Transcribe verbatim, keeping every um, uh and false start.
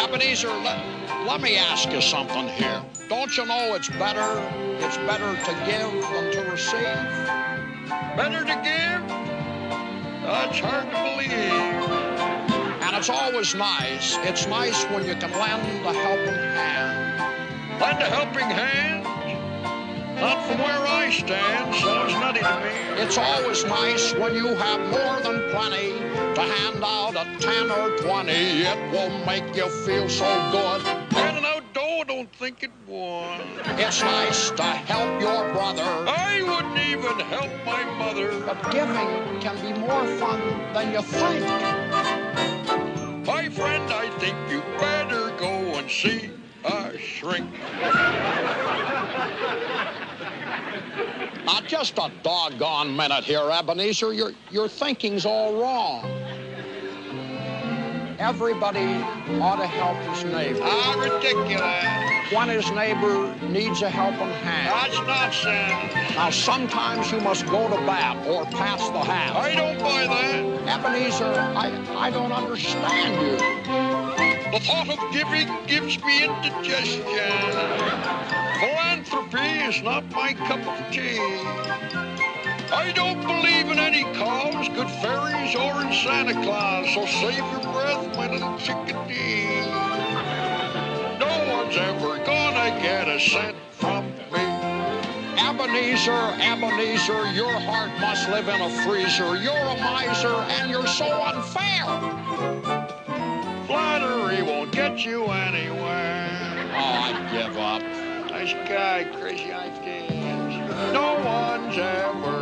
Ebenezer, let, let me ask you something here. Don't you know it's better, it's better to give than to receive? Better to give? That's hard to believe. And it's always nice, it's nice when you can lend a helping hand. Lend a helping hand? Not from where I stand, sounds nutty to me. It's always nice when you have more than plenty to hand out a ten or twenty. It will make you feel so good. Handing out dough, I don't think it would. It's nice to help your brother. I wouldn't even help my mother. But giving can be more fun than you think. My friend, I think you better go and see a shrink. Now, just a doggone minute here, Ebenezer. Your, your thinking's all wrong. Everybody ought to help his neighbor. Ah, ridiculous. When his neighbor needs a helping hand. That's nonsense. Now, sometimes you must go to bat or pass the hat. I don't buy that. Ebenezer, I, I don't understand you. The thought of giving gives me indigestion. Philanthropy is not my cup of tea. I don't believe in any cause, good fairies, or in Santa Claus, so save your breath, my little chickadee. No one's ever gonna get a cent from me. Ebenezer, Ebenezer, your heart must live in a freezer. You're a miser, and you're so unfair. Flattery won't get you anywhere. Oh, I give up. Nice guy, crazy ideas. No one's ever